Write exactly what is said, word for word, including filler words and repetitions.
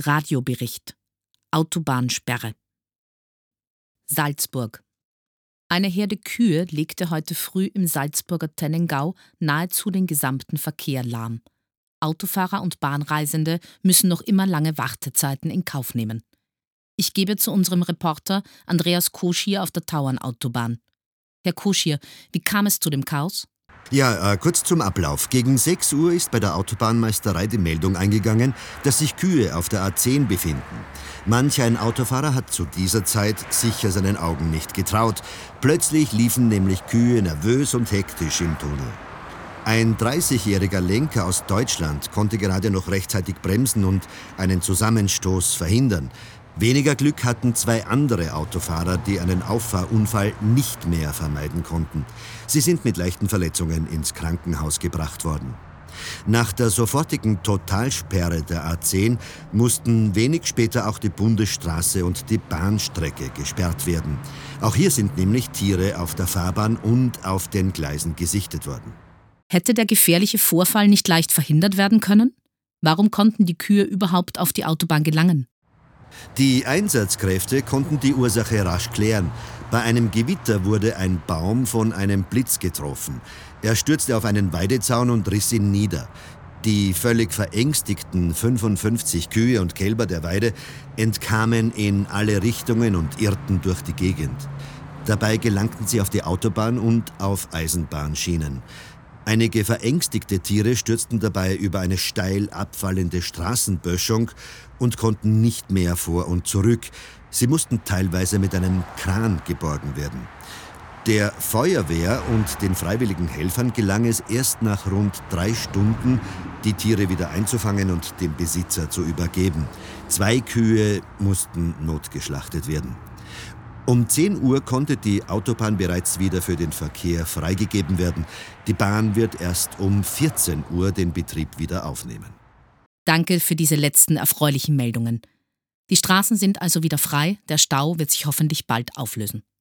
Radiobericht. Autobahnsperre. Salzburg. Eine Herde Kühe legte heute früh im Salzburger Tennengau nahezu den gesamten Verkehr lahm. Autofahrer und Bahnreisende müssen noch immer lange Wartezeiten in Kauf nehmen. Ich gebe zu unserem Reporter Andreas Koschier auf der Tauernautobahn. Herr Koschier, wie kam es zu dem Chaos? Ja, äh, kurz zum Ablauf. Gegen sechs Uhr ist bei der Autobahnmeisterei die Meldung eingegangen, dass sich Kühe auf der A zehn befinden. Manch ein Autofahrer hat zu dieser Zeit sicher seinen Augen nicht getraut. Plötzlich liefen nämlich Kühe nervös und hektisch im Tunnel. Ein dreißigjähriger Lenker aus Deutschland konnte gerade noch rechtzeitig bremsen und einen Zusammenstoß verhindern. Weniger Glück hatten zwei andere Autofahrer, die einen Auffahrunfall nicht mehr vermeiden konnten. Sie sind mit leichten Verletzungen ins Krankenhaus gebracht worden. Nach der sofortigen Totalsperre der A zehn mussten wenig später auch die Bundesstraße und die Bahnstrecke gesperrt werden. Auch hier sind nämlich Tiere auf der Fahrbahn und auf den Gleisen gesichtet worden. Hätte der gefährliche Vorfall nicht leicht verhindert werden können? Warum konnten die Kühe überhaupt auf die Autobahn gelangen? Die Einsatzkräfte konnten die Ursache rasch klären. Bei einem Gewitter wurde ein Baum von einem Blitz getroffen. Er stürzte auf einen Weidezaun und riss ihn nieder. Die völlig verängstigten fünfundfünfzig Kühe und Kälber der Weide entkamen in alle Richtungen und irrten durch die Gegend. Dabei gelangten sie auf die Autobahn und auf Eisenbahnschienen. Einige verängstigte Tiere stürzten dabei über eine steil abfallende Straßenböschung und konnten nicht mehr vor und zurück. Sie mussten teilweise mit einem Kran geborgen werden. Der Feuerwehr und den freiwilligen Helfern gelang es erst nach rund drei Stunden, die Tiere wieder einzufangen und dem Besitzer zu übergeben. Zwei Kühe mussten notgeschlachtet werden. Um zehn Uhr konnte die Autobahn bereits wieder für den Verkehr freigegeben werden. Die Bahn wird erst um vierzehn Uhr den Betrieb wieder aufnehmen. Danke für diese letzten erfreulichen Meldungen. Die Straßen sind also wieder frei, der Stau wird sich hoffentlich bald auflösen.